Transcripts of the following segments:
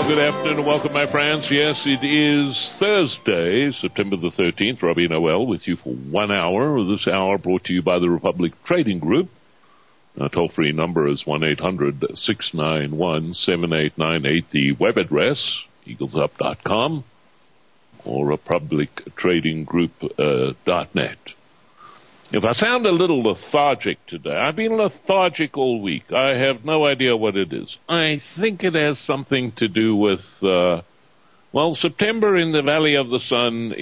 Well, good afternoon and welcome, my friends. Yes, it is Thursday, September the 13th. Robbie Noel with you for 1 hour. This hour brought to you by the Republic Trading Group. Our toll-free number is 1-800-691-7898. The web address, eaglesup.com or republictradinggroup.net. If I sound a little lethargic today, I've been lethargic all week. I have no idea what it is. I think it has something to do with, September in the Valley of the Sun,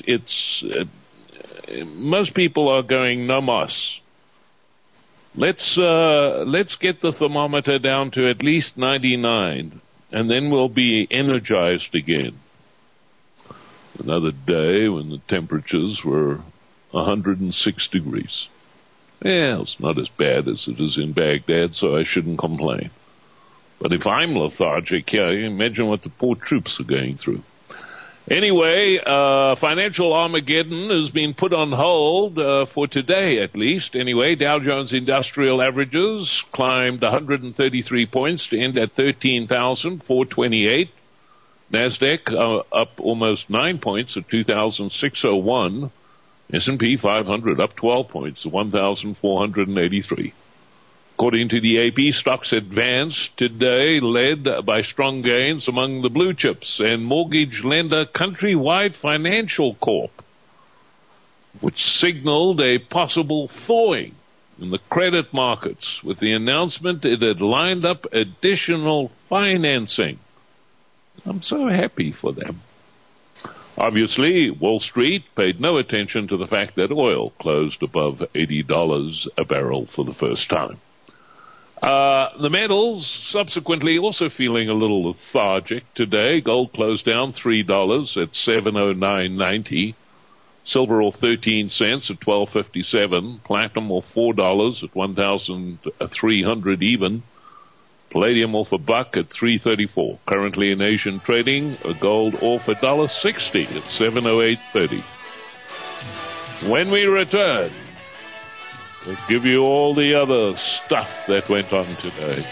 most people are going no mas. Let's get the thermometer down to at least 99, and then we'll be energized again. Another day when the temperatures were 106 degrees. Yeah, it's not as bad as it is in Baghdad, so I shouldn't complain. But if I'm lethargic, imagine what the poor troops are going through. Anyway, financial Armageddon has been put on hold for today at least. Anyway, Dow Jones Industrial Averages climbed 133 points to end at 13,428. NASDAQ up almost 9 points at 2,601. S&P 500 up 12 points to 1,483. According to the AP, stocks advanced today, led by strong gains among the blue chips and mortgage lender Countrywide Financial Corp, which signaled a possible thawing in the credit markets with the announcement it had lined up additional financing. I'm so happy for them. Obviously, Wall Street paid no attention to the fact that oil closed above $80 a barrel for the first time. The metals subsequently also feeling a little lethargic today. Gold closed down $3 at $709.90. Silver off 13 cents at $12.57. Platinum off $4 at $1,300 even. Palladium off $1 at $3.34. Currently in Asian trading, a gold off $1.60 at $708.30. When we return, we'll give you all the other stuff that went on today.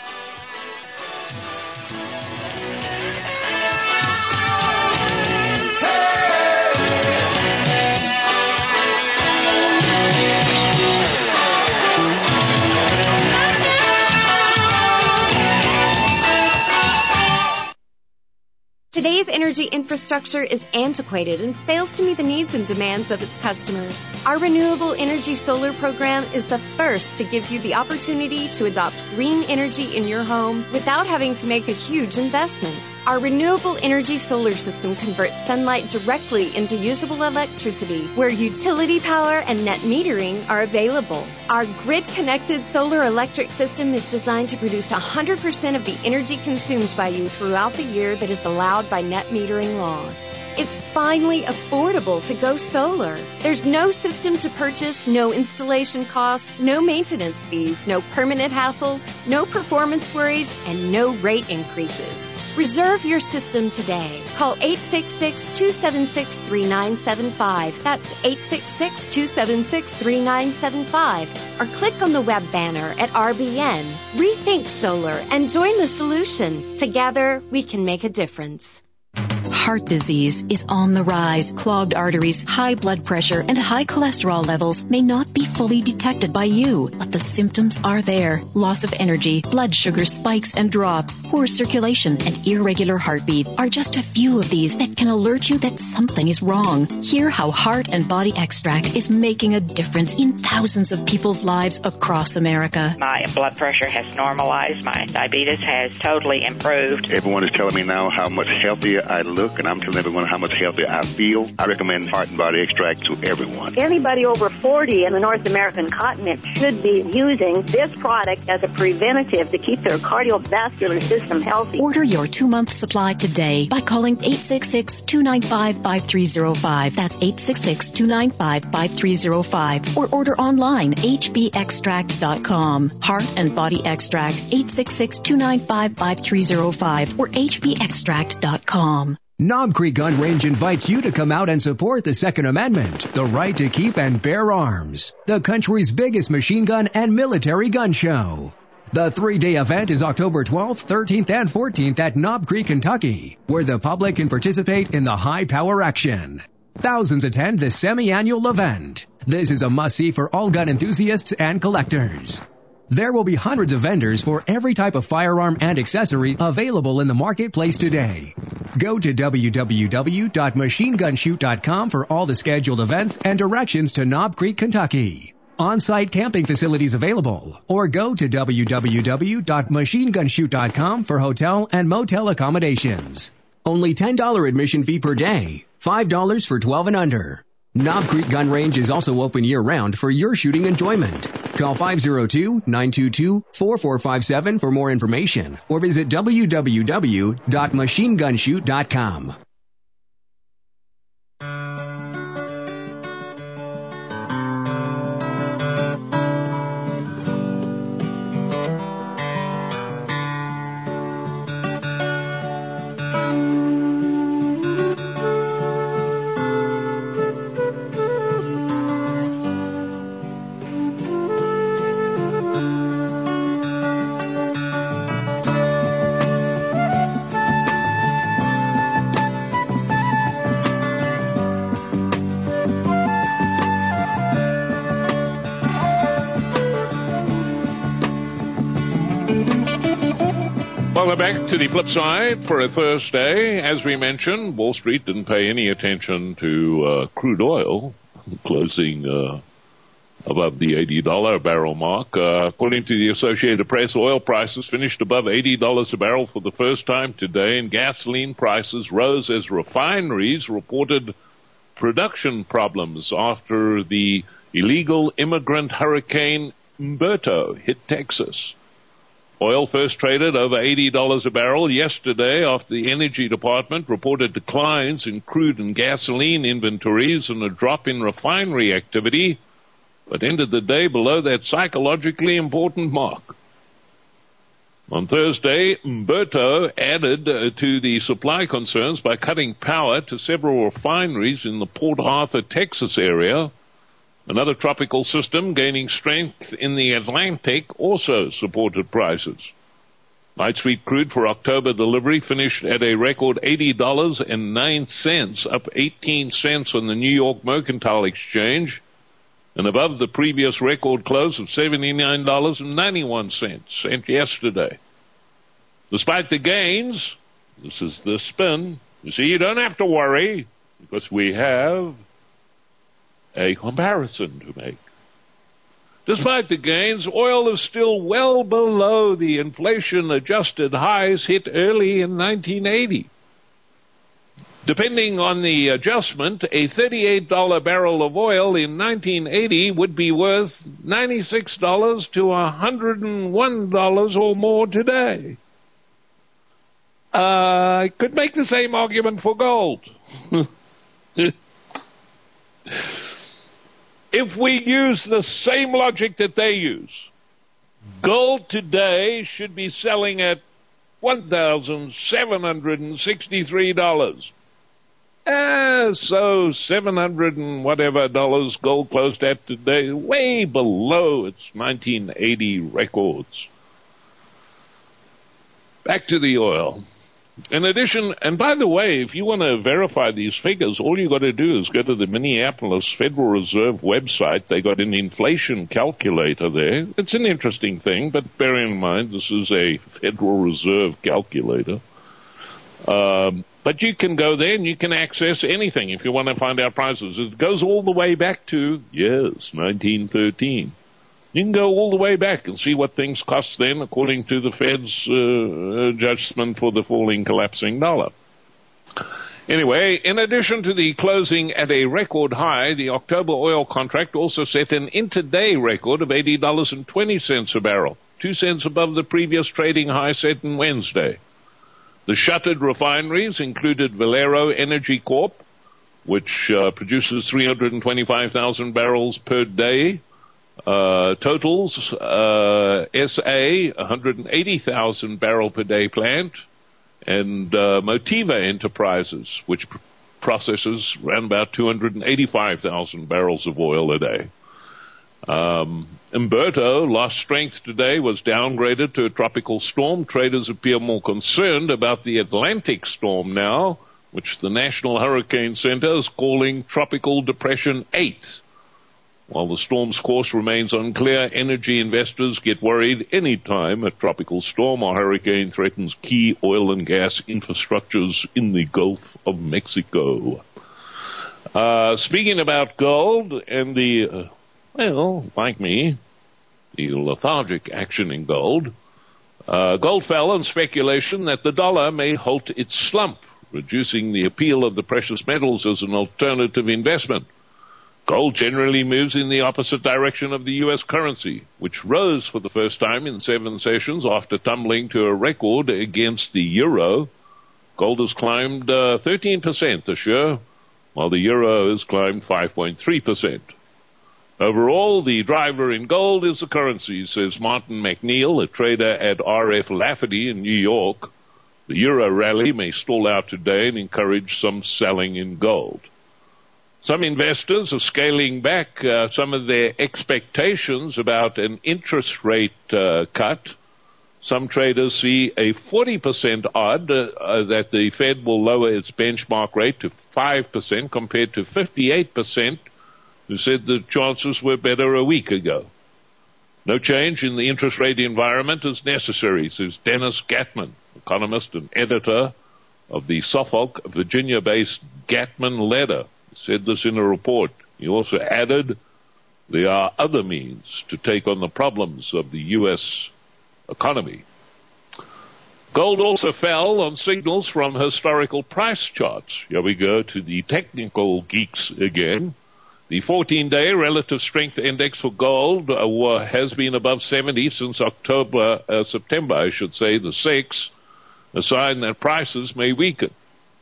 Today's energy infrastructure is antiquated and fails to meet the needs and demands of its customers. Our Renewable Energy Solar program is the first to give you the opportunity to adopt green energy in your home without having to make a huge investment. Our renewable energy solar system converts sunlight directly into usable electricity, where utility power and net metering are available. Our grid-connected solar electric system is designed to produce 100% of the energy consumed by you throughout the year that is allowed by net metering laws. It's finally affordable to go solar. There's no system to purchase, no installation costs, no maintenance fees, no permanent hassles, no performance worries, and no rate increases. Reserve your system today. Call 866-276-3975. That's 866-276-3975. Or click on the web banner at RBN. Rethink solar and join the solution. Together, we can make a difference. Heart disease is on the rise. Clogged arteries, high blood pressure, and high cholesterol levels may not be fully detected by you, but the symptoms are there. Loss of energy, blood sugar spikes and drops, poor circulation, and irregular heartbeat are just a few of these that can alert you that something is wrong. Hear how Heart and Body Extract is making a difference in thousands of people's lives across America. My blood pressure has normalized. My diabetes has totally improved. Everyone is telling me now how much healthier I look, and I'm telling everyone how much healthier I feel. I recommend Heart and Body Extract to everyone. Anybody over 40 in the North American continent should be using this product as a preventative to keep their cardiovascular system healthy. Order your 2-month supply today by calling 866-295-5305. That's 866-295-5305. Or order online, hbextract.com. Heart and Body Extract, 866-295-5305 or hbextract.com. Knob Creek Gun Range invites you to come out and support the Second Amendment, the right to keep and bear arms, the country's biggest machine gun and military gun show. The 3-day event is October 12th, 13th, and 14th at Knob Creek, Kentucky, where the public can participate in the high-power action. Thousands attend this semi-annual event. This is a must-see for all gun enthusiasts and collectors. There will be hundreds of vendors for every type of firearm and accessory available in the marketplace today. Go to www.machinegunshoot.com for all the scheduled events and directions to Knob Creek, Kentucky. On-site camping facilities available, or go to www.machinegunshoot.com for hotel and motel accommodations. Only $10 admission fee per day, $5 for 12 and under. Knob Creek Gun Range is also open year-round for your shooting enjoyment. Call 502-922-4457 for more information, or visit www.machinegunshoot.com. Well, back to the flip side for a Thursday. As we mentioned, Wall Street didn't pay any attention to crude oil closing above the $80 a barrel mark. According to the Associated Press, oil prices finished above $80 a barrel for the first time today, and gasoline prices rose as refineries reported production problems after the illegal immigrant hurricane Humberto hit Texas. Oil first traded over $80 a barrel yesterday after the Energy Department reported declines in crude and gasoline inventories and a drop in refinery activity, but ended the day below that psychologically important mark. On Thursday, Humberto added to the supply concerns by cutting power to several refineries in the Port Arthur, Texas area. Another tropical system gaining strength in the Atlantic also supported prices. Light sweet crude for October delivery finished at a record $80.09, up 18 cents on the New York Mercantile Exchange, and above the previous record close of $79.91 sent yesterday. Despite the gains, this is the spin. You see, you don't have to worry, because we have a comparison to make. Despite the gains, oil is still well below the inflation-adjusted highs hit early in 1980. Depending on the adjustment, a $38 barrel of oil in 1980 would be worth $96 to $101 or more today. I could make the same argument for gold. If we use the same logic that they use, gold today should be selling at $1,763. So 700 and whatever dollars gold closed at today, way below its 1980 records. Back to the oil. In addition, and by the way, if you want to verify these figures, all you got to do is go to the Minneapolis Federal Reserve website. They got an inflation calculator there. It's an interesting thing, but bear in mind this is a Federal Reserve calculator. But you can go there and you can access anything if you want to find out prices. It goes all the way back to, 1913. You can go all the way back and see what things cost then according to the Fed's adjustment for the falling, collapsing dollar. Anyway, in addition to the closing at a record high, the October oil contract also set an intraday record of $80.20 a barrel, 2 cents above the previous trading high set on Wednesday. The shuttered refineries included Valero Energy Corp, which produces 325,000 barrels per day. Totals, SA, 180,000 barrel per day plant, and Motiva Enterprises, which processes around about 285,000 barrels of oil a day. Umberto lost strength today, was downgraded to a tropical storm. Traders appear more concerned about the Atlantic storm now, which the National Hurricane Center is calling Tropical Depression 8. While the storm's course remains unclear, energy investors get worried any time a tropical storm or hurricane threatens key oil and gas infrastructures in the Gulf of Mexico. Speaking about gold and the, like me, the lethargic action in gold, gold fell on speculation that the dollar may halt its slump, reducing the appeal of the precious metals as an alternative investment. Gold generally moves in the opposite direction of the U.S. currency, which rose for the first time in 7 sessions after tumbling to a record against the euro. Gold has climbed 13% this year, while the euro has climbed 5.3%. Overall, the driver in gold is the currency, says Martin McNeil, a trader at RF Lafferty in New York. The euro rally may stall out today and encourage some selling in gold. Some investors are scaling back some of their expectations about an interest rate cut. Some traders see a 40% odd that the Fed will lower its benchmark rate to 5% compared to 58% who said the chances were better a week ago. No change in the interest rate environment is necessary, says Dennis Gatman, economist and editor of the Suffolk, Virginia-based Gatman Letter. Said this in a report. He also added, there are other means to take on the problems of the U.S. economy. Gold also fell on signals from historical price charts. Here we go to the technical geeks again. The 14-day relative strength index for gold has been above 70 since September, the 6th, a sign that prices may weaken.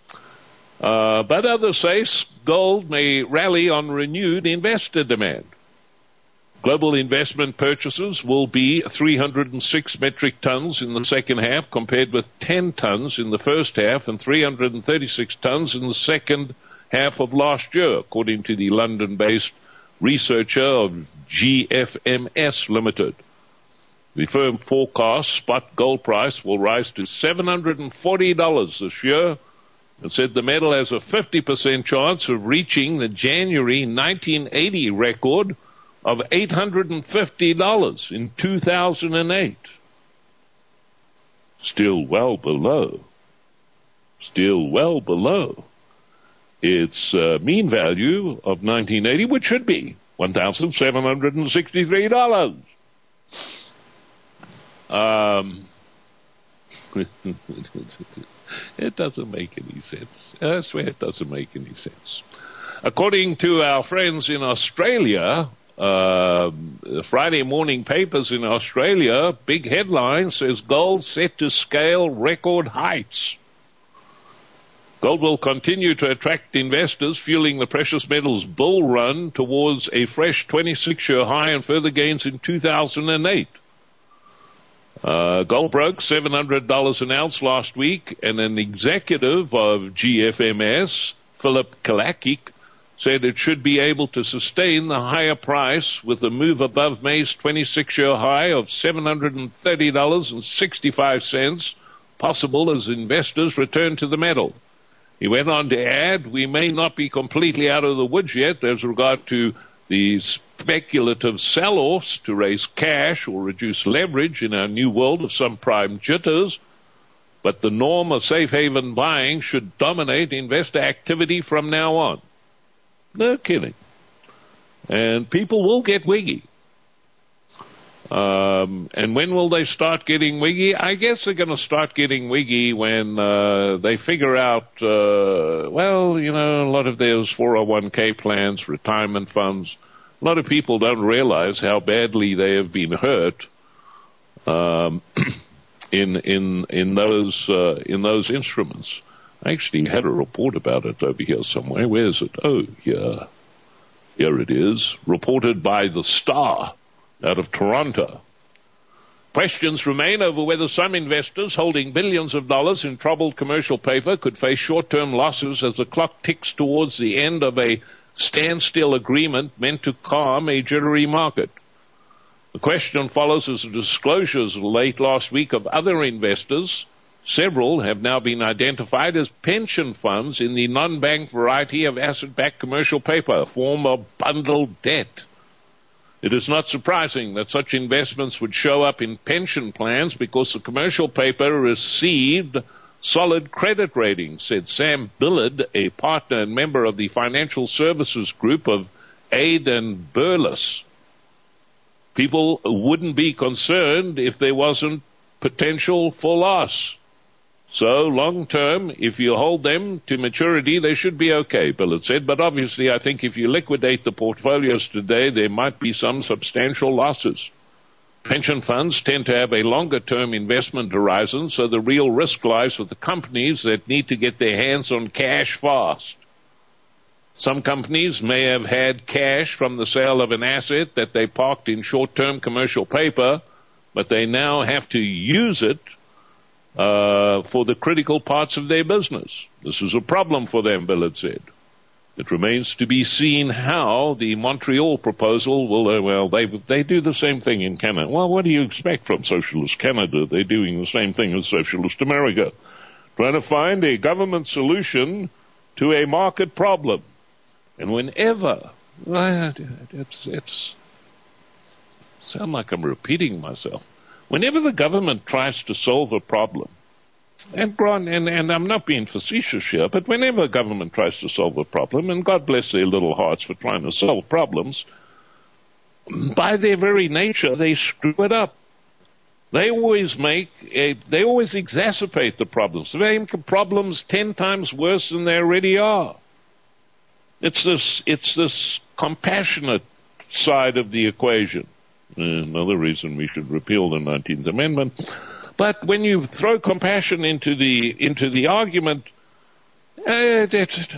But others say gold may rally on renewed investor demand. Global investment purchases will be 306 metric tons in the second half compared with 10 tons in the first half and 336 tons in the second half of last year, according to the London-based researcher of GFMS Limited. The firm forecasts spot gold price will rise to $740 this year, and said the metal has a 50% chance of reaching the January 1980 record of $850 in 2008. Still well below its mean value of 1980, which should be $1,763. It doesn't make any sense. I swear it doesn't make any sense. According to our friends in Australia, the Friday morning papers in Australia, big headline says gold set to scale record heights. Gold will continue to attract investors, fueling the precious metals bull run towards a fresh 26-year high and further gains in 2008. Gold broke $700 an ounce last week, and an executive of GFMS, Philip Kalakik, said it should be able to sustain the higher price with a move above May's 26-year high of $730.65 possible as investors return to the metal. He went on to add, we may not be completely out of the woods yet as regard to the speculative sell-offs to raise cash or reduce leverage in our new world of some prime jitters, but the norm of safe haven buying should dominate investor activity from now on. No kidding. And people will get wiggy. And when will they start getting wiggy? I guess they're going to start getting wiggy when they figure out, a lot of those 401k plans, retirement funds, a lot of people don't realize how badly they have been hurt in those instruments. I actually had a report about it over here somewhere. Where is it? Oh, yeah. Here it is. Reported by The Star out of Toronto. Questions remain over whether some investors holding billions of dollars in troubled commercial paper could face short-term losses as the clock ticks towards the end of a standstill agreement meant to calm a jittery market. The question follows as the disclosures late last week of other investors. Several have now been identified as pension funds in the non-bank variety of asset-backed commercial paper, a form of bundled debt. It is not surprising that such investments would show up in pension plans because the commercial paper received solid credit ratings, said Sam Billard, a partner and member of the financial services group of Aid and Burles. People wouldn't be concerned if there wasn't potential for loss. So, long term, if you hold them to maturity, they should be okay, Billard said. But obviously, I think if you liquidate the portfolios today, there might be some substantial losses. Pension funds tend to have a longer-term investment horizon, so the real risk lies with the companies that need to get their hands on cash fast. Some companies may have had cash from the sale of an asset that they parked in short-term commercial paper, but they now have to use it for the critical parts of their business. This is a problem for them, Billard said. It remains to be seen how the Montreal proposal will, they do the same thing in Canada. Well, what do you expect from Socialist Canada? They're doing the same thing as Socialist America, trying to find a government solution to a market problem. And whenever, it's sound like I'm repeating myself. Whenever the government tries to solve a problem, and I'm not being facetious here, but whenever a government tries to solve a problem, and God bless their little hearts for trying to solve problems, by their very nature, they screw it up. They always exacerbate the problems. They make the problems 10 times worse than they already are. It's this compassionate side of the equation. Another reason we should repeal the 19th Amendment. But when you throw compassion into the argument, I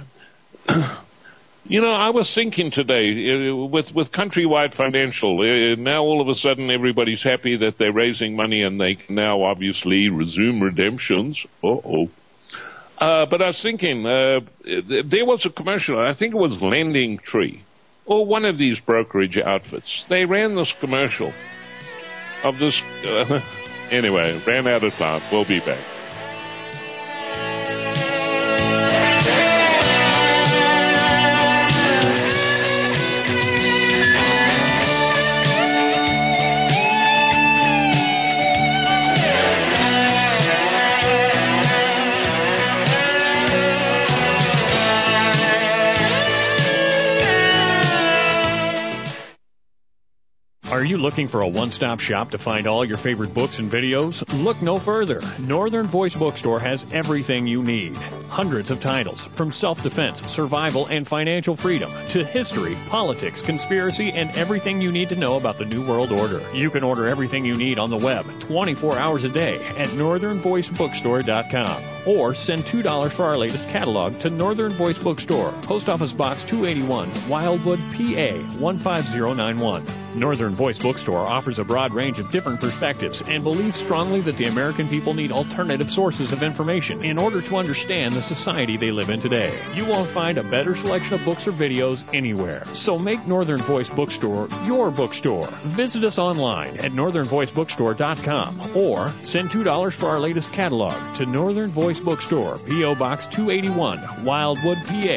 was thinking today with Countrywide Financial. Now all of a sudden everybody's happy that they're raising money and they can now obviously resume redemptions. But I was thinking there was a commercial. I think it was Lending Tree, or one of these brokerage outfits. They ran this commercial of this. Anyway, ran out of time. We'll be back. Are you looking for a one-stop shop to find all your favorite books and videos? Look no further. Northern Voice Bookstore has everything you need. Hundreds of titles, from self-defense, survival, and financial freedom, to history, politics, conspiracy, and everything you need to know about the New World Order. You can order everything you need on the web 24 hours a day at northernvoicebookstore.com. Or send $2 for our latest catalog to Northern Voice Bookstore, Post Office Box 281, Wildwood, PA 15091. Northern Voice Bookstore offers a broad range of different perspectives and believes strongly that the American people need alternative sources of information in order to understand the society they live in today. You won't find a better selection of books or videos anywhere. So make Northern Voice Bookstore your bookstore. Visit us online at northernvoicebookstore.com or send $2 for our latest catalog to Northern Voice Bookstore, P.O. Box 281, Wildwood, PA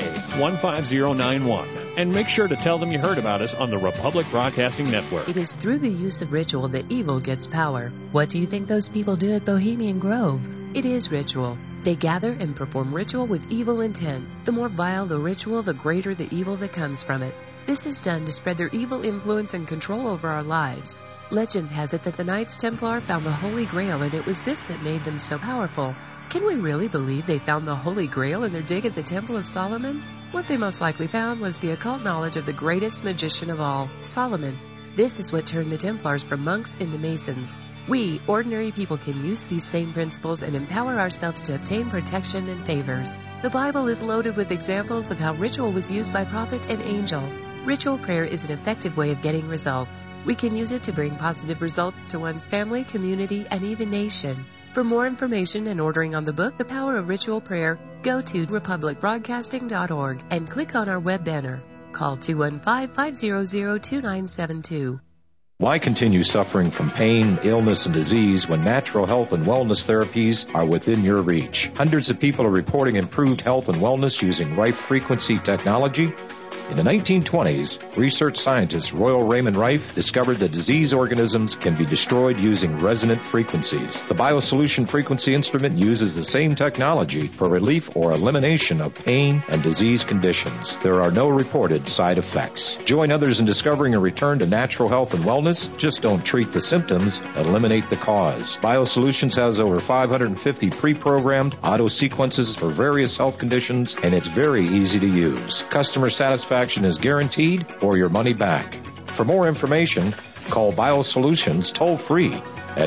15091. And make sure to tell them you heard about us on the Republic Broadcasting Network. It is through the use of ritual that evil gets power. What do you think those people do at Bohemian Grove? It is ritual. They gather and perform ritual with evil intent. The more vile the ritual, the greater the evil that comes from it. This is done to spread their evil influence and control over our lives. Legend has it that the Knights Templar found the Holy Grail, and it was this that made them so powerful. Can we really believe they found the Holy Grail in their dig at the Temple of Solomon? What they most likely found was the occult knowledge of the greatest magician of all, Solomon. This is what turned the Templars from monks into Masons. We, ordinary people, can use these same principles and empower ourselves to obtain protection and favors. The Bible is loaded with examples of how ritual was used by prophet and angel. Ritual prayer is an effective way of getting results. We can use it to bring positive results to one's family, community, and even nation. For more information and ordering on the book, The Power of Ritual Prayer, go to republicbroadcasting.org and click on our web banner. Call 215-500-2972. Why continue suffering from pain, illness, and disease when natural health and wellness therapies are within your reach? Hundreds of people are reporting improved health and wellness using Rife frequency technology. In the 1920s, research scientist Royal Raymond Rife discovered that disease organisms can be destroyed using resonant frequencies. The BioSolution frequency instrument uses the same technology for relief or elimination of pain and disease conditions. There are no reported side effects. Join others in discovering a return to natural health and wellness. Just don't treat the symptoms, eliminate the cause. BioSolutions has over 550 pre-programmed auto sequences for various health conditions, and it's very easy to use. Customer satisfaction is guaranteed or your money back. For more information, call BioSolutions toll-free at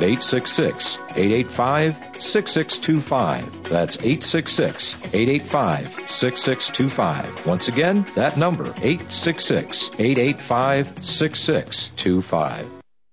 866-885-6625. That's 866-885-6625. Once again, that number, 866-885-6625.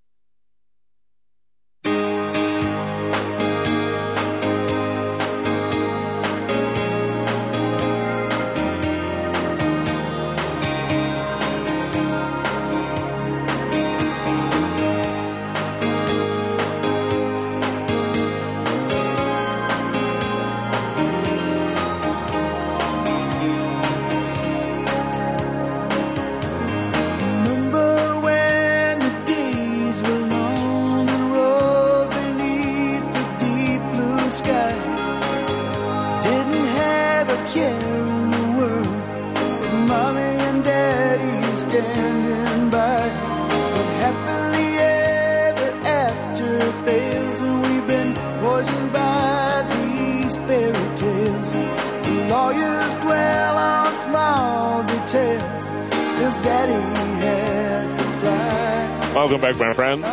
Welcome back, my friends.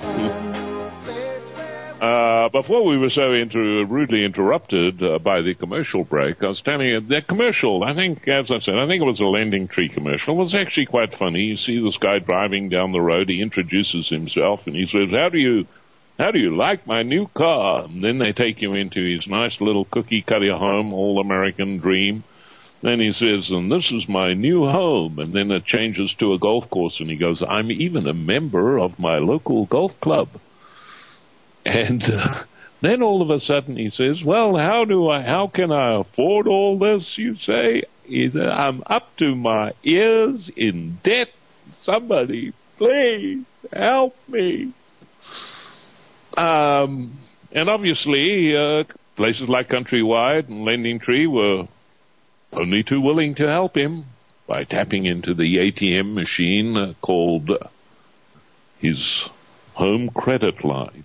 Before we were so rudely interrupted by the commercial break, I was telling you that commercial, I think, as I said, I think it was a Lending Tree commercial. It was actually quite funny. You see this guy driving down the road. He introduces himself and he says, how do you like my new car? And then they take you into his nice little cookie cutter home, all American dream. Then he says, and this is my new home. And then it changes to a golf course, and he goes, I'm even a member of my local golf club. And then all of a sudden he says, well, how can I afford all this, you say? He said, I'm up to my ears in debt. Somebody, please help me. And obviously, places like Countrywide and Lending Tree were only too willing to help him by tapping into the ATM machine called his home credit line.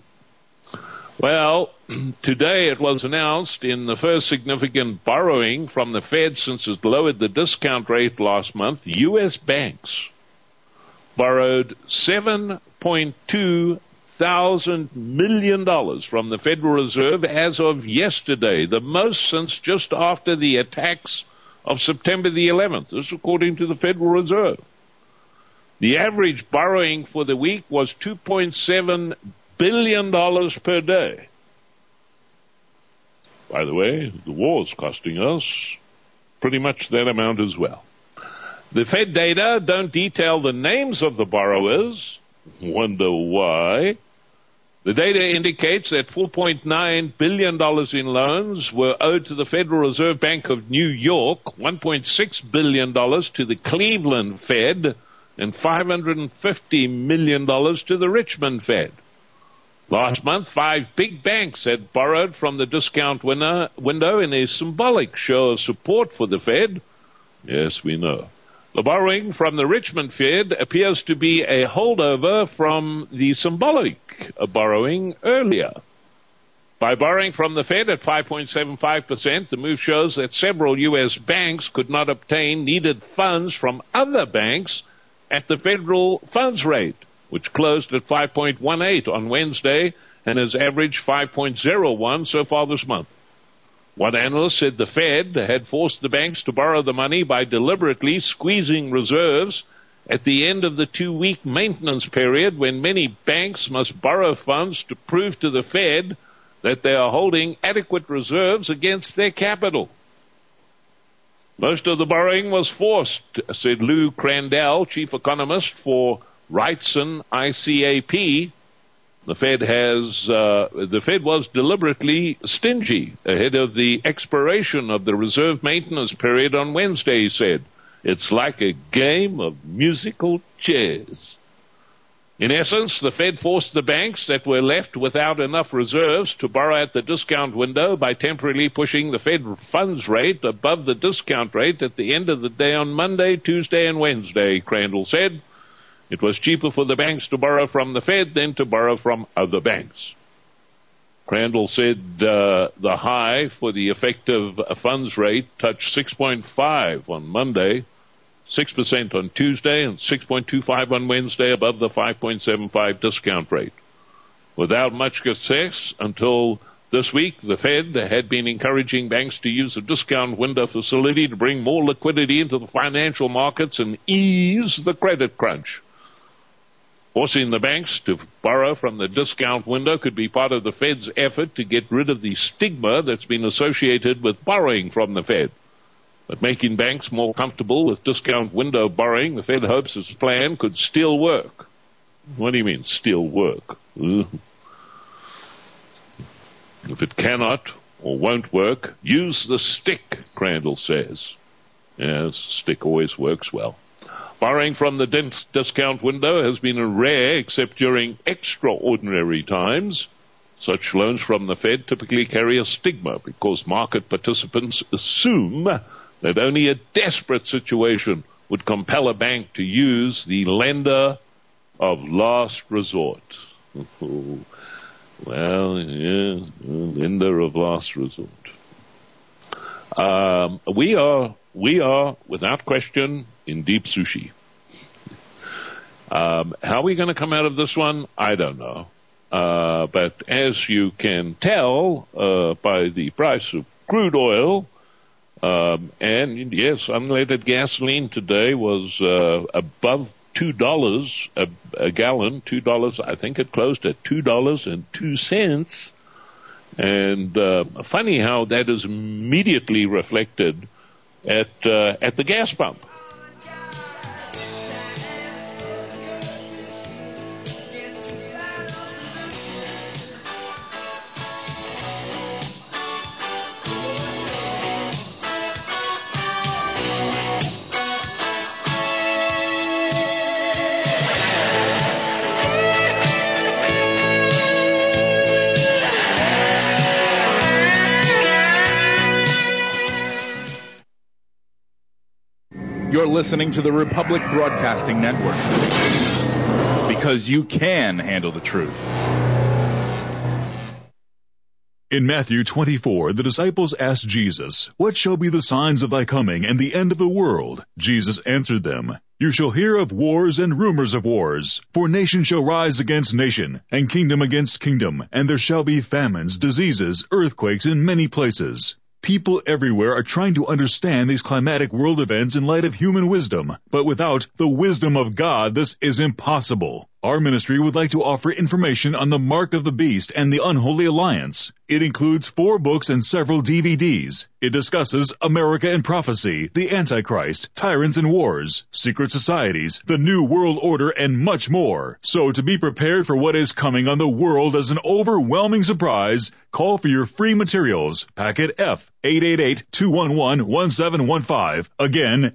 Well, today it was announced in the first significant borrowing from the Fed since it lowered the discount rate last month, U.S. banks borrowed $7.2 million from the Federal Reserve as of yesterday, the most since just after the attacks of September the 11th. This is according to the Federal Reserve. The average borrowing for the week was $2.7 billion per day. By the way, the war's costing us pretty much that amount as well. The Fed data don't detail the names of the borrowers. Wonder why? The data indicates that $4.9 billion in loans were owed to the Federal Reserve Bank of New York, $1.6 billion to the Cleveland Fed, and $550 million to the Richmond Fed. Last month, 5 big banks had borrowed from the discount window in a symbolic show of support for the Fed. Yes, we know. The borrowing from the Richmond Fed appears to be a holdover from the symbolic borrowing earlier. By borrowing from the Fed at 5.75%, the move shows that several U.S. banks could not obtain needed funds from other banks at the federal funds rate, which closed at 5.18 on Wednesday and has averaged 5.01 so far this month. One analyst said the Fed had forced the banks to borrow the money by deliberately squeezing reserves at the end of the 2-week maintenance period when many banks must borrow funds to prove to the Fed that they are holding adequate reserves against their capital. Most of the borrowing was forced, said Lou Crandell, chief economist for Wrightson ICAP, the Fed was deliberately stingy ahead of the expiration of the reserve maintenance period on Wednesday, he said. It's like a game of musical chairs. In essence, the Fed forced the banks that were left without enough reserves to borrow at the discount window by temporarily pushing the Fed funds rate above the discount rate at the end of the day on Monday, Tuesday, and Wednesday, Crandall said. It was cheaper for the banks to borrow from the Fed than to borrow from other banks. Crandall said the high for the effective funds rate touched 6.5 on Monday, 6% on Tuesday, and 6.25 on Wednesday, above the 5.75 discount rate. Without much success until this week, the Fed had been encouraging banks to use a discount window facility to bring more liquidity into the financial markets and ease the credit crunch. Forcing the banks to borrow from the discount window could be part of the Fed's effort to get rid of the stigma that's been associated with borrowing from the Fed. But making banks more comfortable with discount window borrowing, the Fed hopes its plan could still work. What do you mean, still work? If it cannot or won't work, use the stick, Crandall says. Yes, stick always works well. Borrowing from the discount window has been rare except during extraordinary times. Such loans from the Fed typically carry a stigma because market participants assume that only a desperate situation would compel a bank to use the lender of last resort. Well, yeah, lender of last resort. We are, without question, in deep sushi. How are we going to come out of this one? I don't know. But as you can tell by the price of crude oil, and yes, unleaded gasoline today was above $2 a gallon. $2, I think it closed at $2.02. And funny how that is immediately reflected at the gas pump. You're listening to the Republic Broadcasting Network, because you can handle the truth. In Matthew 24, the disciples asked Jesus, "What shall be the signs of thy coming and the end of the world?" Jesus answered them, "You shall hear of wars and rumors of wars. For nation shall rise against nation, and kingdom against kingdom, and there shall be famines, diseases, earthquakes in many places." People everywhere are trying to understand these climatic world events in light of human wisdom, but without the wisdom of God, this is impossible. Our ministry would like to offer information on the Mark of the Beast and the Unholy Alliance. It includes 4 books and several DVDs. It discusses America and Prophecy, the Antichrist, Tyrants and Wars, Secret Societies, the New World Order, and much more. So to be prepared for what is coming on the world as an overwhelming surprise, call for your free materials. Packet F, 888-211-1715. Again,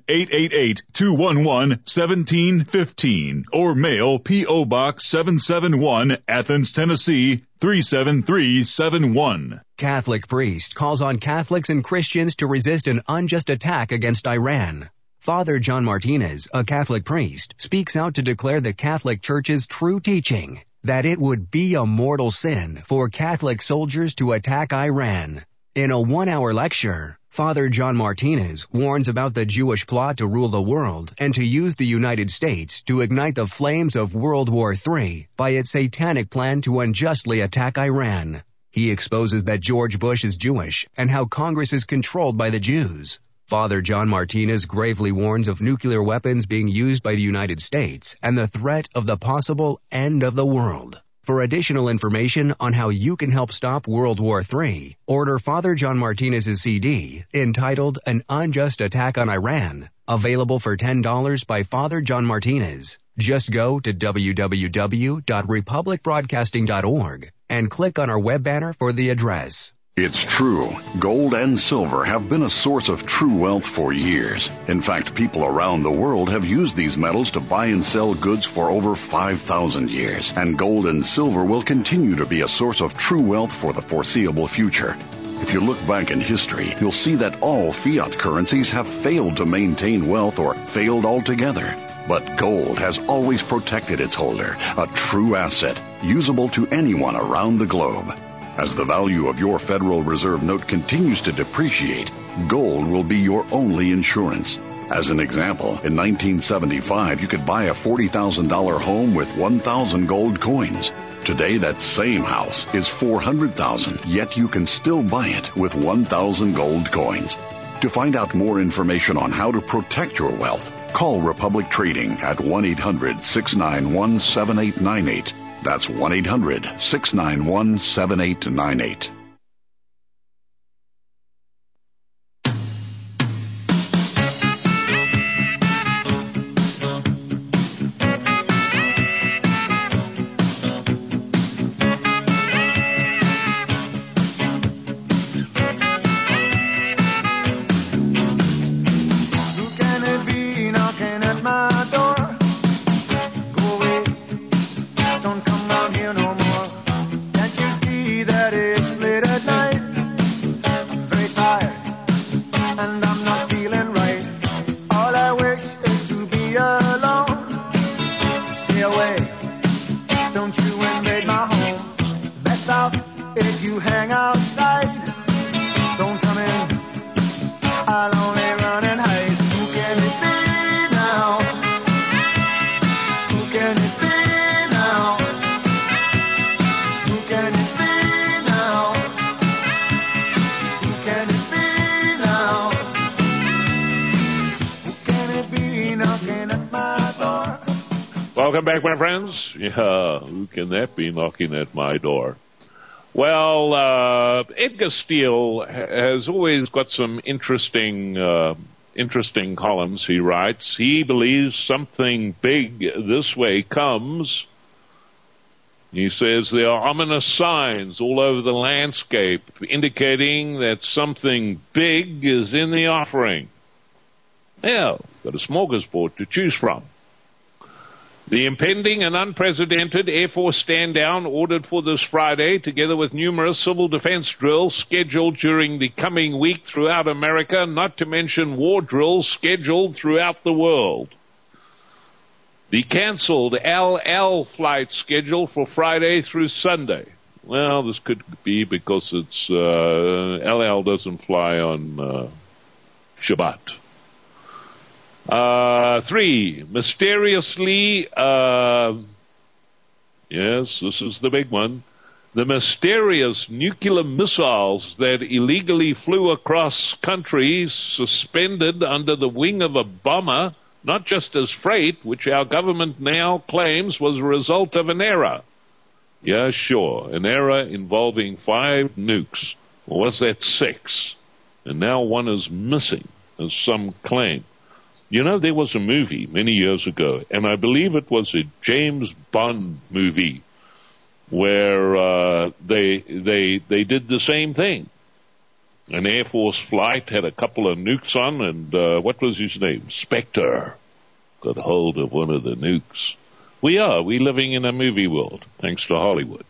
888-211-1715. Or mail P.O. Box 771, Athens, Tennessee, 37371. Catholic priest calls on Catholics and Christians to resist an unjust attack against Iran. Father John Martinez, a Catholic priest, speaks out to declare the Catholic Church's true teaching that it would be a mortal sin for Catholic soldiers to attack Iran. In a 1-hour lecture, Father John Martinez warns about the Jewish plot to rule the world and to use the United States to ignite the flames of World War III by its satanic plan to unjustly attack Iran. He exposes that George Bush is Jewish and how Congress is controlled by the Jews. Father John Martinez gravely warns of nuclear weapons being used by the United States and the threat of the possible end of the world. For additional information on how you can help stop World War III, order Father John Martinez's CD entitled An Unjust Attack on Iran Available for $10 by Father John Martinez. Just go to www.republicbroadcasting.org and click on our web banner for the address. It's true. Gold and silver have been a source of true wealth for years. In fact, people around the world have used these metals to buy and sell goods for over 5,000 years. And gold and silver will continue to be a source of true wealth for the foreseeable future. If you look back in history, you'll see that all fiat currencies have failed to maintain wealth or failed altogether. But gold has always protected its holder, a true asset, usable to anyone around the globe. As the value of your Federal Reserve note continues to depreciate, gold will be your only insurance. As an example, in 1975, you could buy a $40,000 home with 1,000 gold coins. Today, that same house is $400,000, yet you can still buy it with 1,000 gold coins. To find out more information on how to protect your wealth, call Republic Trading at 1-800-691-7898. That's 1-800-691-7898. Welcome back, my friends. Yeah, who can that be knocking at my door? Well, Edgar Steele has always got some interesting columns he writes. He believes something big this way comes. He says there are ominous signs all over the landscape indicating that something big is in the offering. Yeah, got a smorgasbord to choose from. The impending and unprecedented Air Force stand-down ordered for this Friday, together with numerous civil defense drills scheduled during the coming week throughout America, not to mention war drills scheduled throughout the world. The cancelled LL flight scheduled for Friday through Sunday. Well, this could be because it's LL doesn't fly on Shabbat. 3, mysteriously, yes, this is the big one. The mysterious nuclear missiles that illegally flew across countries suspended under the wing of a bomber, not just as freight, which our government now claims was a result of an error. Yeah, sure, an error involving 5 nukes. Or was that 6? And now one is missing, as some claim. You know, there was a movie many years ago, and I believe it was a James Bond movie, where they did the same thing. An Air Force flight had a couple of nukes on, and what was his name? Spectre got hold of one of the nukes. We living in a movie world, thanks to Hollywood.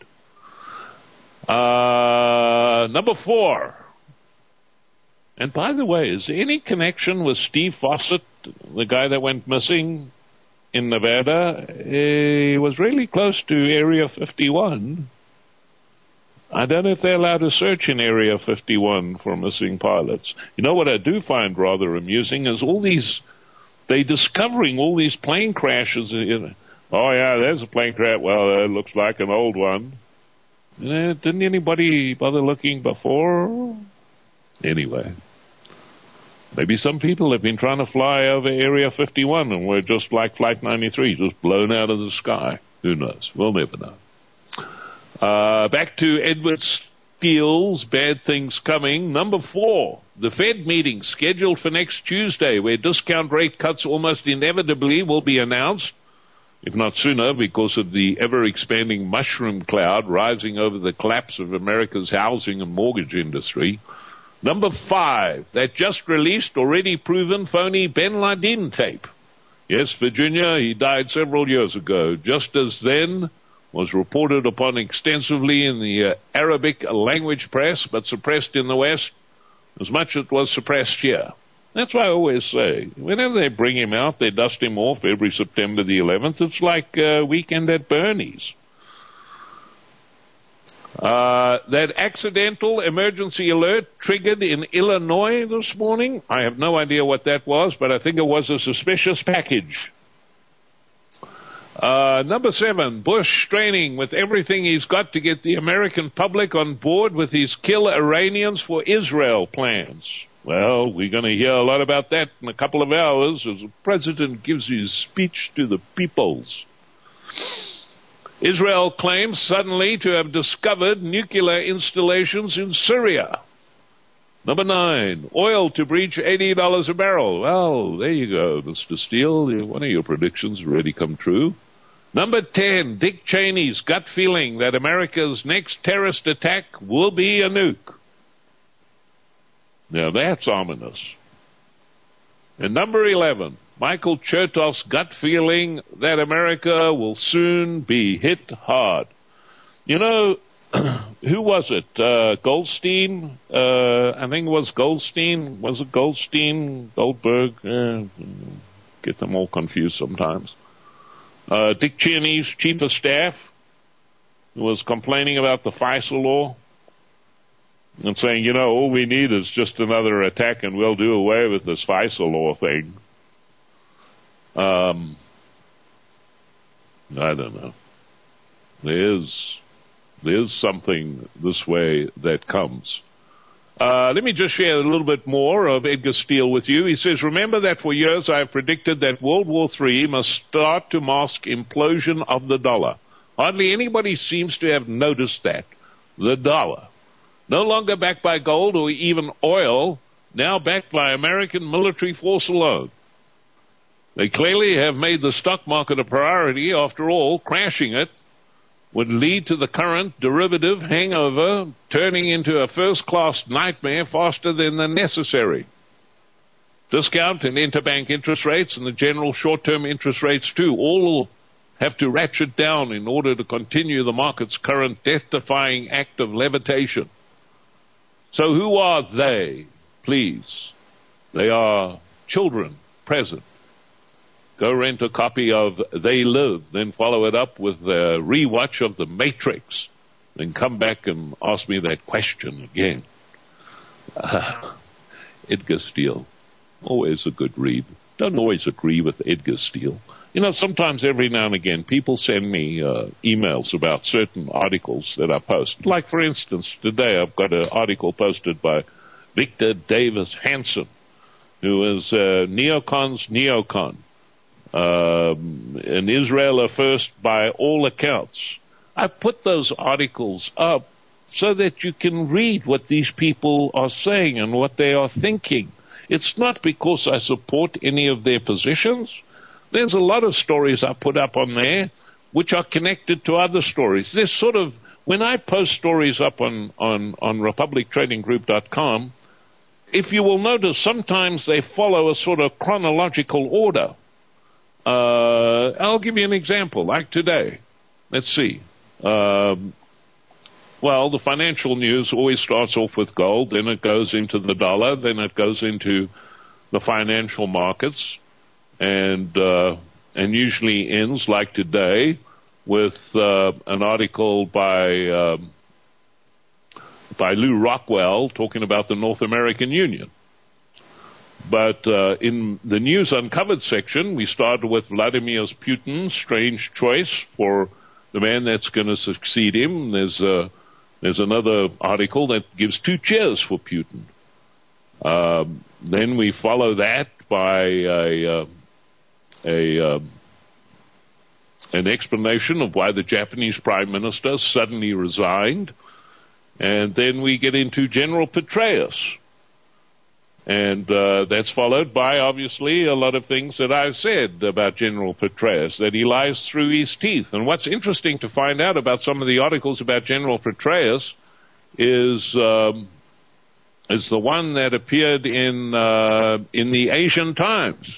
Number 4. And by the way, is there any connection with Steve Fossett, the guy that went missing in Nevada? He was really close to Area 51. I don't know if they're allowed to search in Area 51 for missing pilots. You know what I do find rather amusing is they discovering all these plane crashes. Oh yeah, there's a plane crash. Well, it looks like an old one. Didn't anybody bother looking before? Anyway. Maybe some people have been trying to fly over Area 51 and we're just like Flight 93, just blown out of the sky. Who knows? We'll never know. Back to Edward deals, bad things coming. Number 4, the Fed meeting scheduled for next Tuesday, where discount rate cuts almost inevitably will be announced, if not sooner, because of the ever-expanding mushroom cloud rising over the collapse of America's housing and mortgage industry. Number 5, that just released, already proven phony bin Laden tape. Yes, Virginia, he died several years ago, just as then was reported upon extensively in the Arabic language press, but suppressed in the West as much as it was suppressed here. That's why I always say, whenever they bring him out, they dust him off every September the 11th. It's like Weekend at Bernie's. That accidental emergency alert triggered in Illinois this morning. I have no idea what that was, but I think it was a suspicious package. Number 7, Bush straining with everything he's got to get the American public on board with his kill Iranians for Israel plans. Well, we're going to hear a lot about that in a couple of hours as the president gives his speech to the peoples. Israel claims suddenly to have discovered nuclear installations in Syria. Number 9, oil to breach $80 a barrel. Well, there you go, Mr. Steele. One of your predictions already come true. Number 10, Dick Cheney's gut feeling that America's next terrorist attack will be a nuke. Now that's ominous. And number 11, Michael Chertoff's gut feeling that America will soon be hit hard. You know, who was it? Goldstein? I think it was Goldstein. Was it Goldstein? Goldberg? Get them all confused sometimes. Dick Cheney's chief of staff, who was complaining about the FISA law and saying, you know, all we need is just another attack and we'll do away with this FISA law thing. I don't know. There's something this way that comes. Let me just share a little bit more of Edgar Steele with you. He says, remember that for years I have predicted that World War III must start to mask implosion of the dollar. Hardly anybody seems to have noticed that. The dollar. No longer backed by gold or even oil, now backed by American military force alone. They clearly have made the stock market a priority. After all, crashing it would lead to the current derivative hangover turning into a first-class nightmare faster than the necessary. Discount and interbank interest rates and the general short-term interest rates too all have to ratchet down in order to continue the market's current death-defying act of levitation. So who are they, please? They are children present. Go rent a copy of They Live, then follow it up with a rewatch of The Matrix, then come back and ask me that question again. Edgar Steele, always a good read. Don't always agree with Edgar Steele. You know, sometimes every now and again people send me emails about certain articles that I post. Like, for instance, today I've got an article posted by Victor Davis Hanson, who is neocon's neocon. An Israel first by all accounts. I put those articles up so that you can read what these people are saying and what they are thinking. It's not because I support any of their positions. There's a lot of stories I put up on there which are connected to other stories. There's sort of, when I post stories up on republictradinggroup.com, if you will notice, sometimes they follow a sort of chronological order. I'll give you an example, like today. Let's see. Well, the financial news always starts off with gold, then it goes into the dollar, then it goes into the financial markets, and usually ends, like today, with an article by Lou Rockwell talking about the North American Union. But in the News Uncovered section, we started with Vladimir Putin's strange choice for the man that's going to succeed him. There's another article that gives 2 cheers for Putin. Then we follow that by an explanation of why the Japanese Prime Minister suddenly resigned. And then we get into General Petraeus. And that's followed by, obviously, a lot of things that I've said about General Petraeus, that he lies through his teeth. And what's interesting to find out about some of the articles about General Petraeus is the one that appeared in the Asian Times,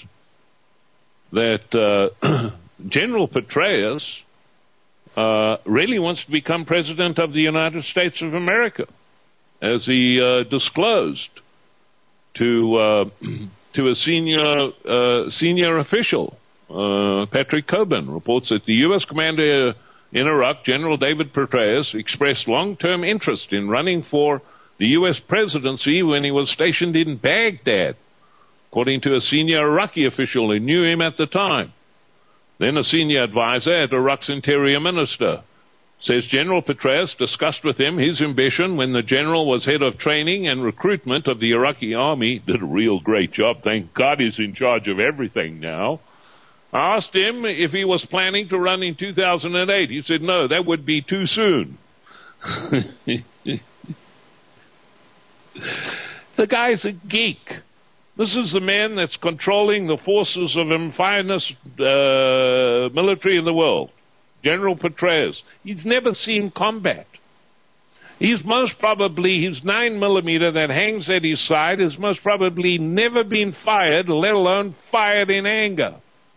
that General Petraeus really wants to become President of the United States of America, as he disclosed to a senior official. Patrick Coburn reports that the U.S. commander in Iraq, General David Petraeus, expressed long-term interest in running for the U.S. presidency when he was stationed in Baghdad, according to a senior Iraqi official who knew him at the time. Then a senior advisor at Iraq's interior minister says General Petraeus discussed with him his ambition when the general was head of training and recruitment of the Iraqi army. Did a real great job. Thank God he's in charge of everything now. I asked him if he was planning to run in 2008. He said, no, that would be too soon. The guy's a geek. This is the man that's controlling the forces of the finest military in the world. General Petraeus. He's never seen combat. He's most probably, his 9mm that hangs at his side has most probably never been fired, let alone fired in anger.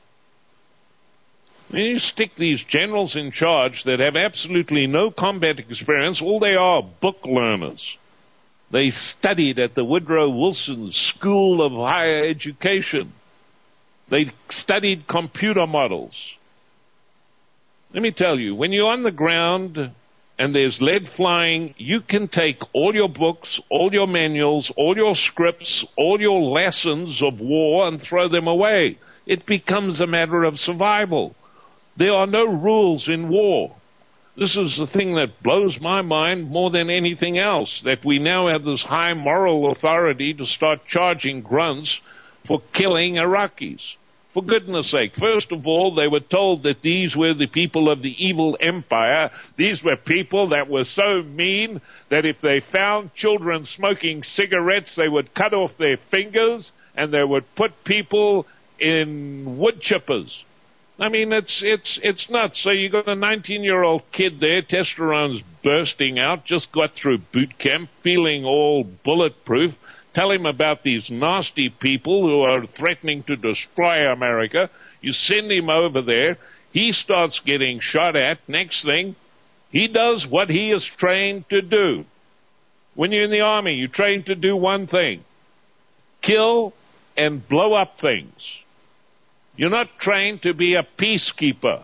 When you stick these generals in charge that have absolutely no combat experience, all they are book learners. They studied at the Woodrow Wilson School of Higher Education. They studied computer models. Let me tell you, when you're on the ground and there's lead flying, you can take all your books, all your manuals, all your scripts, all your lessons of war and throw them away. It becomes a matter of survival. There are no rules in war. This is the thing that blows my mind more than anything else, that we now have this high moral authority to start charging grunts for killing Iraqis. For goodness sake, first of all, they were told that these were the people of the evil empire. These were people that were so mean that if they found children smoking cigarettes, they would cut off their fingers and they would put people in wood chippers. I mean, it's nuts. So you got a 19-year-old kid there, testosterone's bursting out, just got through boot camp, feeling all bulletproof. Tell him about these nasty people who are threatening to destroy America. You send him over there. He starts getting shot at. Next thing, he does what he is trained to do. When you're in the army, you're trained to do one thing: kill and blow up things. You're not trained to be a peacekeeper.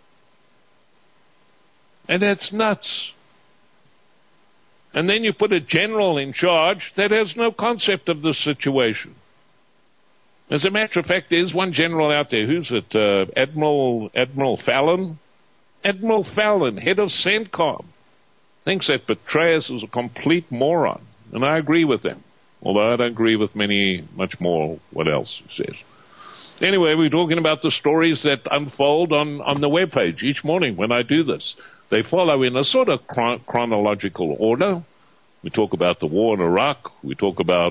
And that's nuts. And then you put a general in charge that has no concept of this situation. As a matter of fact, there's one general out there. Who's it? Admiral Fallon? Admiral Fallon, head of CENTCOM, thinks that Petraeus is a complete moron. And I agree with him. Although I don't agree with much more what else he says. Anyway, we're talking about the stories that unfold on the webpage each morning when I do this. They follow in a sort of chronological order. We talk about the war in Iraq. We talk about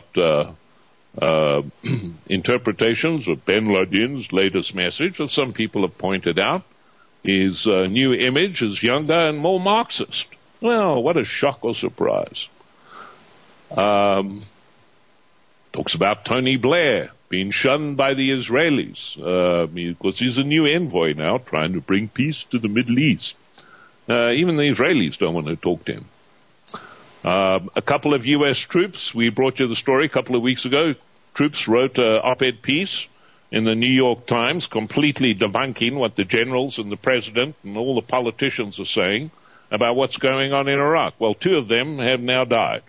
interpretations of bin Laden's latest message, as some people have pointed out. His new image is younger and more Marxist. Well, what a shock or surprise. Talks about Tony Blair being shunned by the Israelis, because he's a new envoy now, trying to bring peace to the Middle East. Even the Israelis don't want to talk to him. A couple of U.S. troops, we brought you the story a couple of weeks ago. Troops wrote an op-ed piece in the New York Times, completely debunking what the generals and the president and all the politicians are saying about what's going on in Iraq. Well, 2 of them have now died.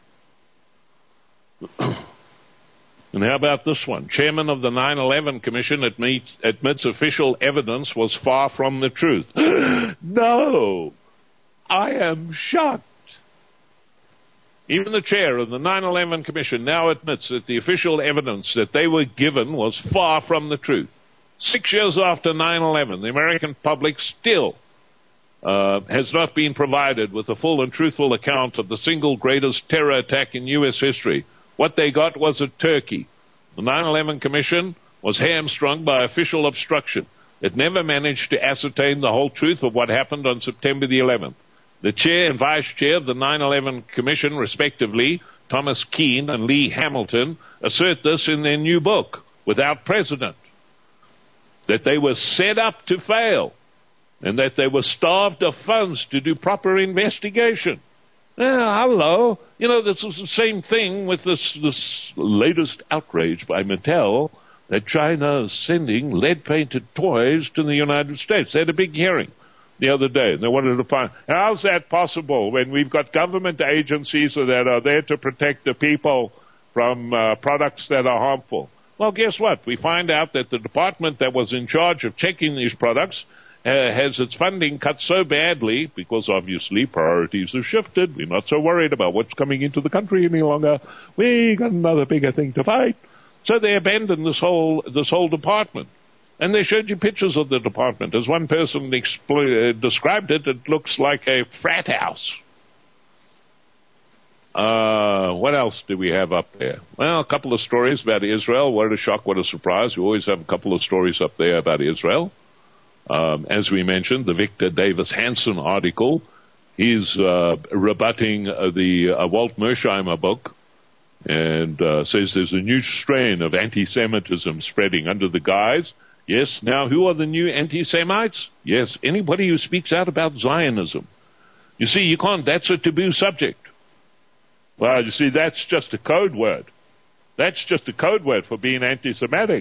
And how about this one? Chairman of the 9/11 Commission admits official evidence was far from the truth. No! I am shocked. Even the chair of the 9/11 Commission now admits that the official evidence that they were given was far from the truth. 6 years after 9/11, the American public still has not been provided with a full and truthful account of the single greatest terror attack in U.S. history. What they got was a turkey. The 9/11 Commission was hamstrung by official obstruction. It never managed to ascertain the whole truth of what happened on September the 11th. The chair and vice chair of the 9/11 Commission, respectively, Thomas Keane and Lee Hamilton, assert this in their new book, Without Precedent, that they were set up to fail and that they were starved of funds to do proper investigation. Hello. This is the same thing with this latest outrage by Mattel that China is sending lead-painted toys to the United States. They had a big hearing the other day, and they wanted to find, how's that possible when we've got government agencies that are there to protect the people from products that are harmful? Well, guess what? We find out that the department that was in charge of checking these products has its funding cut so badly, because obviously priorities have shifted. We're not so worried about what's coming into the country any longer. We got another bigger thing to fight. So they abandoned this whole department. And they showed you pictures of the department. As one person described it, it looks like a frat house. What else do we have up there? Well, a couple of stories about Israel. What a shock, what a surprise. We always have a couple of stories up there about Israel. As we mentioned, the Victor Davis Hanson article, he's rebutting the Walt Mersheimer book, and says there's a new strain of anti-Semitism spreading under the guise. Yes, now who are the new anti-Semites? Yes, anybody who speaks out about Zionism. You see, you can't, that's a taboo subject. Well, you see, that's just a code word. That's just a code word for being anti-Semitic.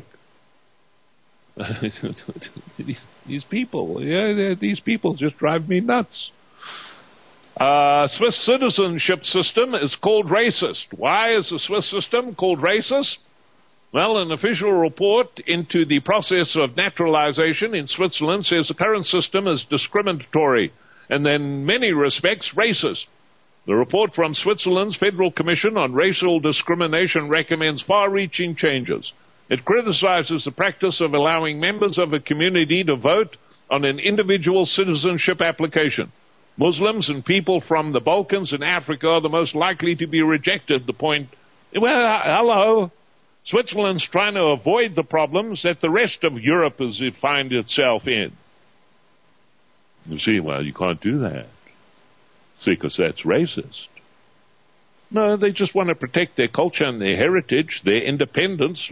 These people just drive me nuts. Swiss citizenship system is called racist. Why is the Swiss system called racist? Well, an official report into the process of naturalization in Switzerland says the current system is discriminatory and in many respects racist. The report from Switzerland's Federal Commission on Racial Discrimination recommends far-reaching changes. It criticizes the practice of allowing members of a community to vote on an individual citizenship application. Muslims and people from the Balkans and Africa are the most likely to be rejected. The point, well, hello. Switzerland's trying to avoid the problems that the rest of Europe has finds itself in. You see, well, you can't do that. See, because that's racist. No, they just want to protect their culture and their heritage, their independence.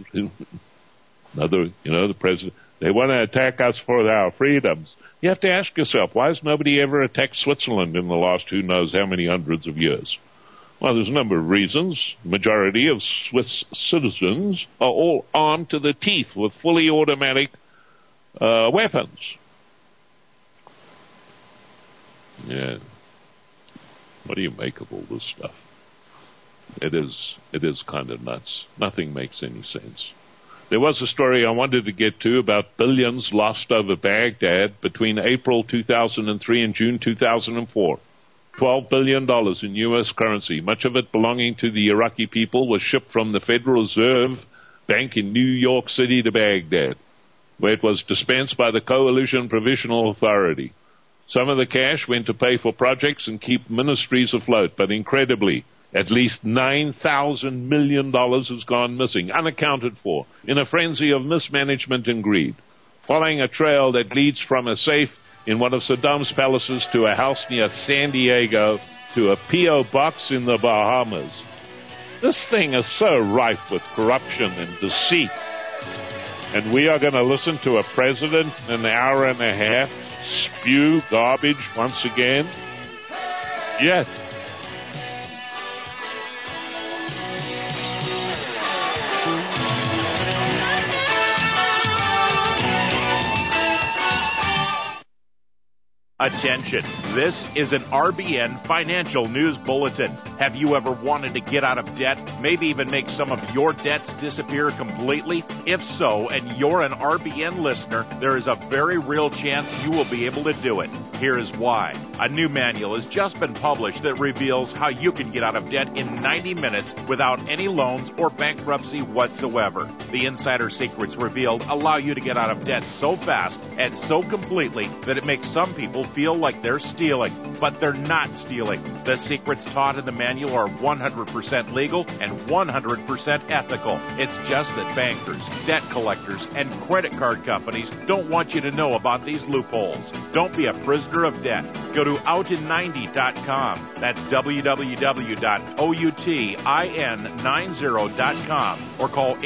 The president, they want to attack us for our freedoms. You have to ask yourself, why has nobody ever attacked Switzerland in the last who knows how many hundreds of years? Well, there's a number of reasons. The majority of Swiss citizens are all armed to the teeth with fully automatic weapons. Yeah. What do you make of all this stuff? It is kind of nuts. Nothing makes any sense. There was a story I wanted to get to about billions lost over Baghdad between April 2003 and June 2004. $12 billion in U.S. currency, much of it belonging to the Iraqi people, was shipped from the Federal Reserve Bank in New York City to Baghdad, where it was dispensed by the Coalition Provisional Authority. Some of the cash went to pay for projects and keep ministries afloat, but incredibly, at least $9,000 million has gone missing, unaccounted for, in a frenzy of mismanagement and greed, following a trail that leads from a safe in one of Saddam's palaces to a house near San Diego to a P.O. box in the Bahamas. This thing is so rife with corruption and deceit. And we are going to listen to a president in an hour and a half spew garbage once again? Yes. Attention, this is an RBN financial news bulletin. Have you ever wanted to get out of debt, maybe even make some of your debts disappear completely? If so, and you're an RBN listener, there is a very real chance you will be able to do it. Here is why. A new manual has just been published that reveals how you can get out of debt in 90 minutes without any loans or bankruptcy whatsoever. The insider secrets revealed allow you to get out of debt so fast and so completely that it makes some people feel like they're stealing, but they're not stealing. The secrets taught in the manual are 100% legal and 100% ethical. It's just that bankers, debt collectors, and credit card companies don't want you to know about these loopholes. Don't be a prisoner of debt. Go to outin90.com. That's www.outin90.com or call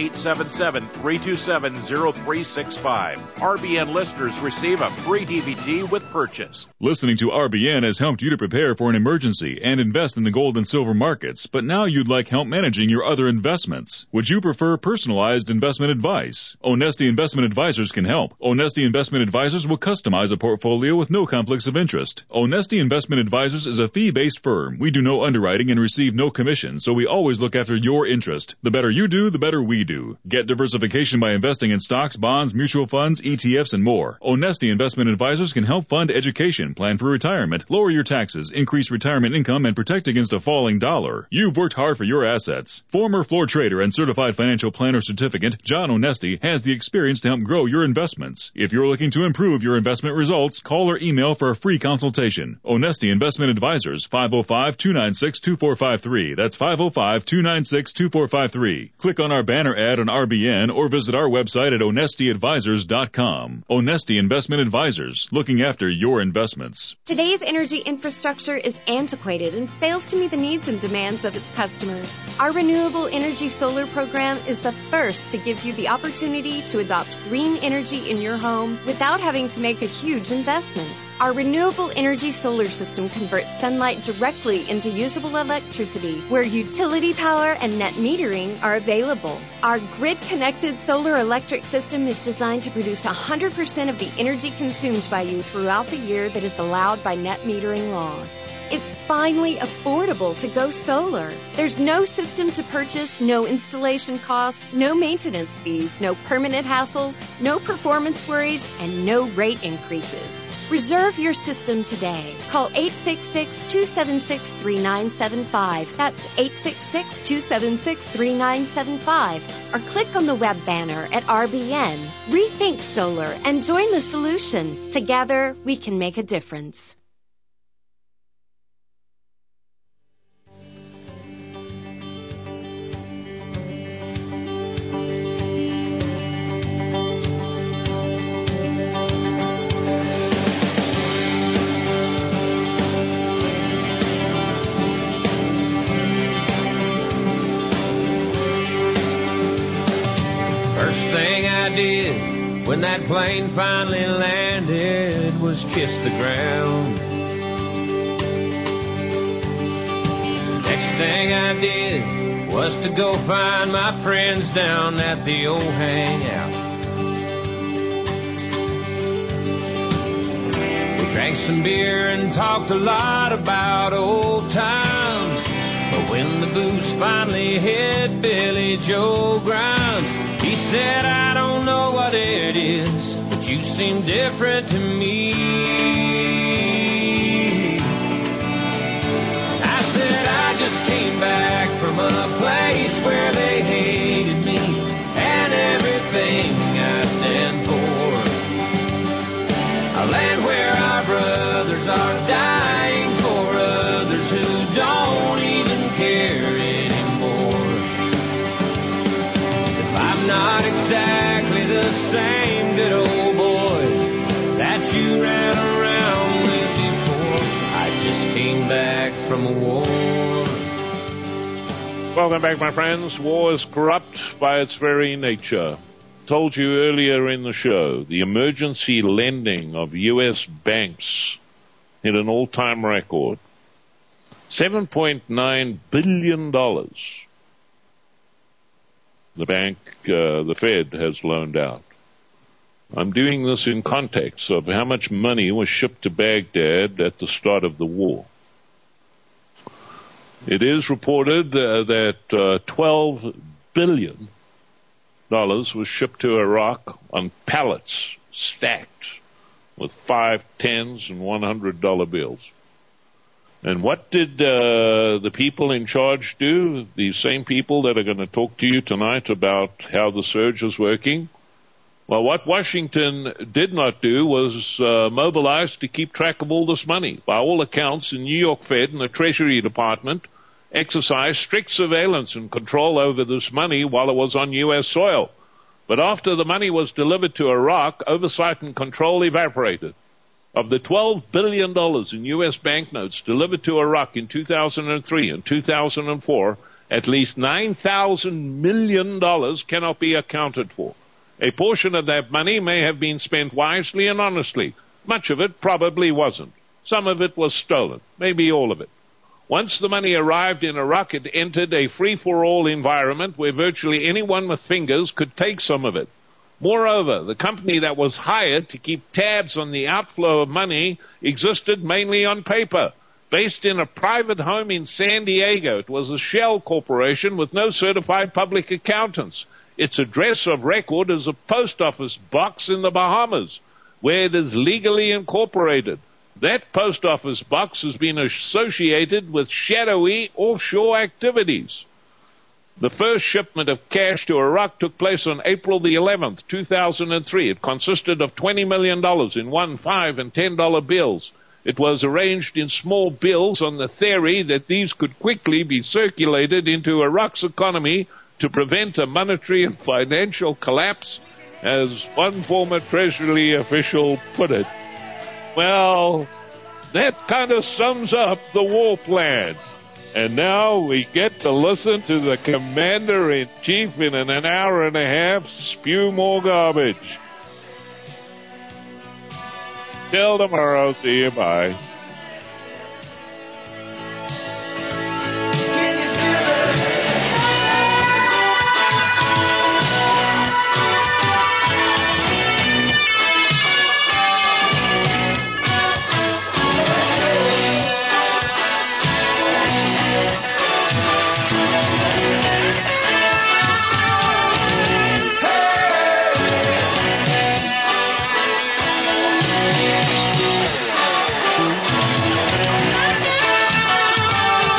877-327-0365. RBN listeners receive a free DVD with purchase. Listening to RBN has helped you to prepare for an emergency and invest in the gold and silver markets, but now you'd like help managing your other investments. Would you prefer personalized investment advice? Onesti Investment Advisors can help. Onesti Investment Advisors will customize a portfolio with no conflicts of interest. Onesti Investment Advisors is a fee-based firm. We do no underwriting and receive no commission, so we always look after your interest. The better you do, the better we do. Get diversification by investing in stocks, bonds, mutual funds, ETFs, and more. Onesti Investment Advisors can help fund education, plan for retirement, lower your taxes, increase retirement income, and protect against a falling dollar. You've worked hard for your assets. Former floor trader and certified financial planner certificate, John Onesti, has the experience to help grow your investments. If you're looking to improve your investment results, call or email for a free consultation. Onesti Investment Advisors, 505-296-2453. That's 505-296-2453. Click on our banner ad on RBN or visit our website at onestiadvisors.com. Onesti Investment Advisors, looking after your investments. Today's energy infrastructure is antiquated and fails to meet the needs and demands of its customers. Our Renewable Energy Solar program is the first to give you the opportunity to adopt green energy in your home without having to make a huge investment. Our renewable energy solar system converts sunlight directly into usable electricity where utility power and net metering are available. Our grid-connected solar electric system is designed to produce 100% of the energy consumed by you throughout the year that is allowed by net metering laws. It's finally affordable to go solar. There's no system to purchase, no installation costs, no maintenance fees, no permanent hassles, no performance worries, and no rate increases. Reserve your system today. Call 866-276-3975. That's 866-276-3975. Or click on the web banner at RBN. Rethink solar and join the solution. Together, we can make a difference. When that plane finally landed was kiss the ground. Next thing I did was to go find my friends down at the old hangout. We drank some beer and talked a lot about old times. But when the booze finally hit Billy Joe Grimes, he said, I don't know what it is, but you seem different to me. I said, I just came back from a place where they hated me and everything I stand for. A land where our brothers are dying for others who don't even care anymore. If I'm not exactly the same good old boy that you ran around with before, I just came back from a war. Welcome back, my friends. War is corrupt by its very nature. Told you earlier in the show, the emergency lending of U.S. banks hit an all-time record. $7.9 billion. The Fed has loaned out. I'm doing this in context of how much money was shipped to Baghdad at the start of the war. It is reported that $12 billion was shipped to Iraq on pallets stacked with 5, 10s, and $100 bills. And what did the people in charge do? These same people that are going to talk to you tonight about how the surge is working? Well, what Washington did not do was mobilize to keep track of all this money. By all accounts, the New York Fed and the Treasury Department exercised strict surveillance and control over this money while it was on U.S. soil. But after the money was delivered to Iraq, oversight and control evaporated. Of the $12 billion in U.S. banknotes delivered to Iraq in 2003 and 2004, at least $9,000 million cannot be accounted for. A portion of that money may have been spent wisely and honestly. Much of it probably wasn't. Some of it was stolen, maybe all of it. Once the money arrived in Iraq, it entered a free-for-all environment where virtually anyone with fingers could take some of it. Moreover, the company that was hired to keep tabs on the outflow of money existed mainly on paper. Based in a private home in San Diego, it was a shell corporation with no certified public accountants. Its address of record is a post office box in the Bahamas, where it is legally incorporated. That post office box has been associated with shadowy offshore activities. The first shipment of cash to Iraq took place on April the 11th, 2003. It consisted of $20 million in $1, $5, and $10 bills. It was arranged in small bills on the theory that these could quickly be circulated into Iraq's economy to prevent a monetary and financial collapse, as one former Treasury official put it. Well, that kind of sums up the war plan. And now we get to listen to the Commander-in-Chief in an hour and a half spew more garbage. Till tomorrow. See you. Bye.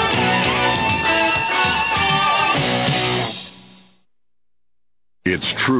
It's true.